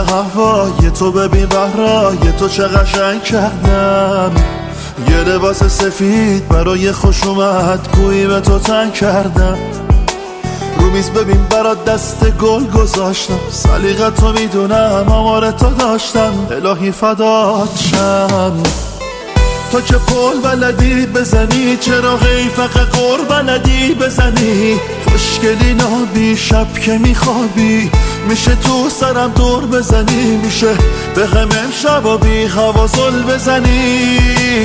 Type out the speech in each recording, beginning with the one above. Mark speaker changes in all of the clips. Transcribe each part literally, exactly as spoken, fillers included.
Speaker 1: هوای تو ببین بهرای تو چه قشنگ کردم. یه لباس سفید برای خوش اومد گویی به تو تنگ کردم. رو میز ببین برات دست گل گذاشتم، سلیقت تو میدونم آمار تو داشتم. الهی فدات شم. تو که پل بلدی بزنی، چرا غی فقط قر بلدی بزنی؟ خوشگلی نابی شب که میخوابی، میشه تو سرم دور بزنی، میشه به غم امشب و بی خوازل بزنی.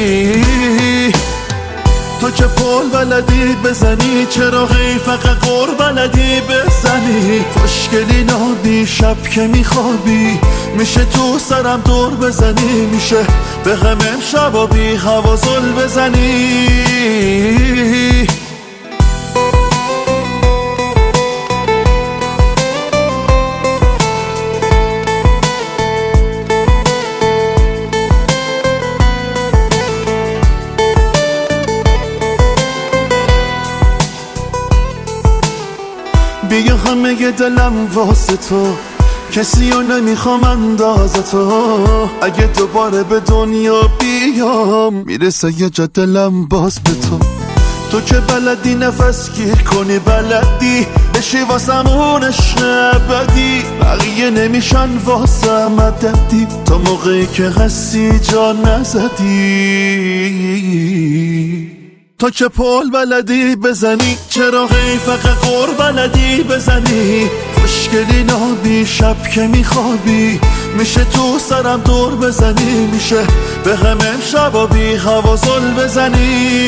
Speaker 1: تو که پل بلدی بزنی، چرا غی فقط قر بلدی بزنی؟ خوشگلی نابی شب که میخوابی، میشه تو سرم دور بزنی، میشه به غم امشب و بی خوازل بزنی. بیا همه دلم واسه تو، کسی رو نمیخوام اندازه تو. اگه دوباره به دنیا بیام، میرسه یه جا دلم باز به تو. تو که بلدی نفس گیر کنی، بلدی بشی واسمون عشق ابدی. بقیه نمیشن واسه مددی، تا موقعی که هستی جا نزدی. تو که پل بلدی بزنی، چرا غی فقط قر بلدی بزنی؟ خوشگلی نابی شب که میخوابی، میشه تو سرم دور بزنی، میشه به غم امشب و بی خوازل بزنی.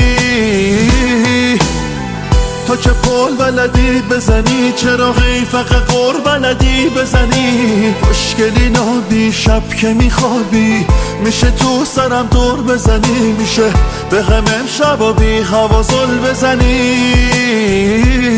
Speaker 1: تو که پل بلدی بزنی، چرا غی فقط قر بلدی بزنی؟ خوشگلی نابی شب که میخوابی، میشه تو سرم دور بزنی، میشه به غم امشب و بی خوازل بزنی.